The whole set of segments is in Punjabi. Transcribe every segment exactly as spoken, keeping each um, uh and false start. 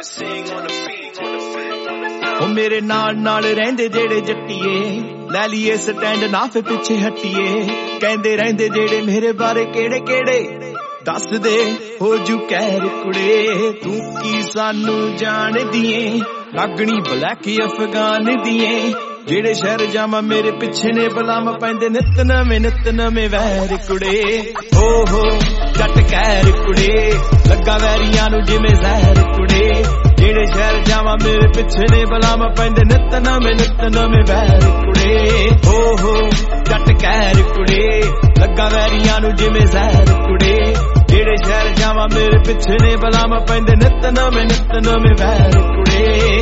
ਉਹ ਮੇਰੇ ਨਾਲ ਨਾਲ ਰਹਿੰਦੇ ਜਿਹੜੇ ਜੱਟੀਏ ਲੈ ਲਈਏ ਸਟੈਂਡ ਨਾ ਫੇ ਪਿੱਛੇ ਹਟੀਏ ਕਹਿੰਦੇ ਰਹਿੰਦੇ ਜਿਹੜੇ ਮੇਰੇ ਬਾਰੇ ਕਿਹੜੇ ਕਿਹੜੇ ਦੱਸ ਦੇ ਹੋ ਜੂ ਕਹਿਰ ਕੁੜੇ ਤੂੰ ਕੀ ਸਾਨੂੰ ਜਾਣਦੀ ਏ ਲੱਗਣੀ ਬਲੈਕ ਅਫਗਾਨ ਦੀਏ ਜਿਹੜੇ ਸ਼ਹਿਰ ਜਾਵਾਂ ਮੇਰੇ ਪਿੱਛੇ ਨੇ ਬਲਾਮ ਪੈਂਦੇ ਨਿਤ ਨਵੇਂ ਨਿਤ ਨਵੇਂ ਵੈਰ ਕੁੜੇ ਹੋ ਹੋ ਜੱਟ ਕਹਿਰ ਕੁੜੇ ਲੱਗਾ ਵੈਰੀਆਂ ਨੂੰ ਜਿਵੇਂ ਜ਼ਹਿਰ ਕੁੜੇ ਜਿਹੜੇ ਸ਼ਹਿਰ ਜਾਵਾਂ ਮੇਰੇ ਪਿੱਛੇ ਨੇ ਬਲਾਮ ਪੈਂਦੇ ਨਿਤ ਨਵੇਂ ਨਿਤ ਨਵੇਂ ਵੈਰ ਕੁੜੇ ਹੋ ਹੋ ਜੱਟ ਕਹਿਰ ਕੁੜੇ ਲੱਗਾ ਵੈਰੀਆਂ ਨੂੰ ਜਿਵੇਂ ਜ਼ਹਿਰ ਕੁੜੇ ਜਿਹੜੇ ਸ਼ਹਿਰ ਜਾਵਾਂ ਮੇਰੇ ਪਿੱਛੇ ਨੇ ਬਲਾਮ ਪੈਂਦੇ ਨਿਤ ਨਵੇਂ ਨਿਤ ਨਵੇਂ ਵੈਰ ਕੁੜੇ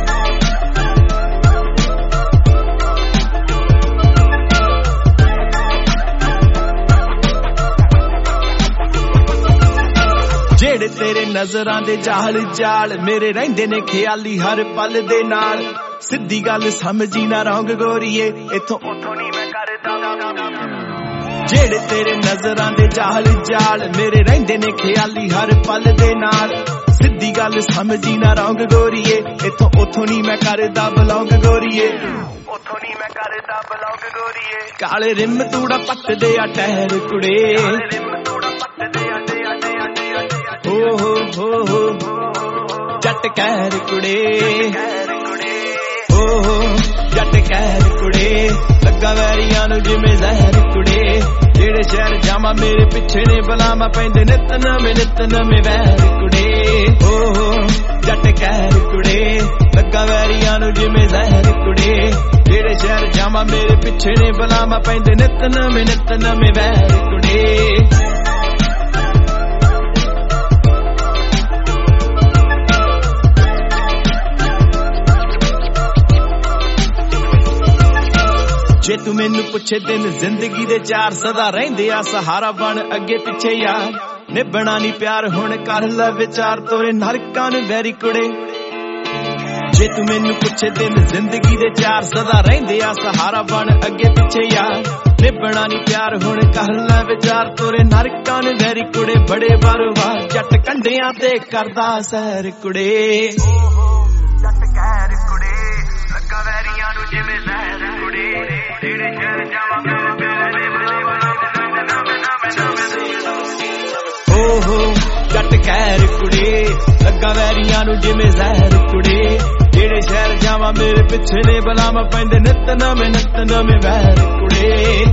ਜਿਹੜੇ ਤੇਰੇ ਨਜ਼ਰਾਂ ਦੇ ਜਾਲ ਜਾਲ ਮੇਰੇ ਰਹਿੰਦੇ ਨੇ ਖਿਆਲੀ ਹਰ ਪਲ ਦੇ ਨਾਲ ਸਿੱਧੀ ਗੱਲ ਸਮਝੀ ਨਾ ਰੰਗ ਗੋਰੀਏ ਇਥੋਂ ਉਥੋਂ ਨਹੀਂ ਮੈਂ ਕਰਦਾ ਜਿਹੜੇ ਤੇਰੇ ਨਜ਼ਰਾਂ ਦੇ ਜਾਲ ਜਾਲ ਮੇਰੇ ਰਹਿੰਦੇ ਨੇ ਖਿਆਲੀ ਹਰ ਪਲ ਦੇ ਨਾਲ ਸਿੱਧੀ ਗੱਲ ਸਮਝੀ ਨਾ ਰੰਗ ਗੋਰੀਏ ਇਥੋਂ ਉਥੋਂ ਨਹੀਂ ਮੈਂ ਕਰਦਾ ਬਲੌਂਗ ਗੋਰੀਏ ਉਥੋਂ ਨਹੀਂ ਮੈਂ ਕਰਦਾ ਬਲੌਂਗ ਗੋਰੀਏ ਕਾਲੇ ਰਿਮ ਤੂੜਾ ਪੱਟਦੇ ਆ ਟਹਿਰ ਕੁੜੇ ਹੋ ਹੋ ਹੋ ਹੋ ਜੱਟ ਕਹਿਰ ਕੁੜੇ ਹੋ ਹੋ ਜੱਟ ਕਹਿਰ ਕੁੜੇ ਲੱਗਾ ਵੈਰੀਆਂ ਨੂੰ ਜਿਵੇਂ ਜ਼ਹਿਰ ਕੁੜੇ ਜਿਹੜੇ ਸ਼ਹਿਰ ਜਾਵਾਂ ਮੇਰੇ ਪਿੱਛੇ ਨੇ ਬਲਾਮ ਪੈਂਦੇ ਨਿਤ ਨਵੇਂ ਨਿਤ ਨਵੇਂ ਵੈਰ ਕੁੜੇ ਹੋ ਹੋ ਜੱਟ ਕਹਿਰ ਕੁੜੇ ਲੱਗਾ ਵੈਰੀਆਂ ਨੂੰ ਜਿਵੇਂ ਜ਼ਹਿਰ ਕੁੜੇ ਜਿਹੜੇ ਸ਼ਹਿਰ ਜਾਵਾਂ ਮੇਰੇ ਪਿੱਛੇ ਨੇ ਬਲਾਮ ਪੈਂਦੇ ਨਿਤ ਨਵੇਂ ਨਿਤ ਨਵੇਂ ਵੈਰ ਕੁੜੇ ਜੇ ਤੂੰ ਮੈਨੂੰ ਪੁੱਛੇ ਦਿਨ ਜ਼ਿੰਦਗੀ ਦੇ ਚਾਰ ਸਦਾ ਰਹਿੰਦੇ ਆ ਸਹਾਰਾ ਬਣ ਅੱਗੇ ਪਿੱਛੇ ਯਾਰ ਨਿਭਣਾ ਨਹੀਂ ਪਿਆਰ ਹੁਣ ਕਰ ਲੈ ਵਿਚਾਰ ਤੋਰੇ ਨਰਕਾਂ ਨੂੰ ਵੈਰੀ ਕੁੜੇ ਜੇ ਤੂੰ ਮੈਨੂੰ ਪੁੱਛੇ ਦਿਨ ਜ਼ਿੰਦਗੀ ਦੇ ਚਾਰ ਸਦਾ ਰਹਿੰਦੇ ਆ ਸਹਾਰਾ ਬਣ ਅੱਗੇ ਪਿੱਛੇ ਯਾਰ ਨਿਭਣਾ ਨਹੀਂ ਪਿਆਰ ਹੁਣ ਕਰ ਲੈ ਵਿਚਾਰ ਤੋਰੇ ਨਰਕਾਂ ਨੂੰ ਵੈਰੀ ਕੁੜੇ ਬੜੇ ਬਾਰੋਬਾਰ ਜੱਟ ਕੰਢਿਆਂ ਤੇ ਕਰਦਾ ਸੈਰ ਕੁੜੇ ਜੱਟ ਕਹਿਰ ਕੁੜੇ ਲੱਗਾ ਵੈਰੀਆਂ ਨੂੰ ਜਿਵੇਂ ਜ਼ਹਿਰ ਕੁੜੇ ਜਿਹੜੇ ਸ਼ਹਿਰ ਜਾਵਾਂ ਹੋ ਹੋ ਜੱਟ ਕਹਿਰ ਕੁੜੇ ਲੱਗਾ ਵੈਰੀਆਂ ਨੂੰ ਜਿਵੇਂ ਜ਼ਹਿਰ ਕੁੜੇ ਜਿਹੜੇ ਸ਼ਹਿਰ ਜਾਵਾਂ ਮੇਰੇ ਪਿੱਛੇ ਨੇ ਬਲਾਮ ਪੈਂਦੇ ਨਿਤ ਨਵੇਂ ਨਿਤ ਨਵੇਂ ਵੈਰ ਕੁੜੇ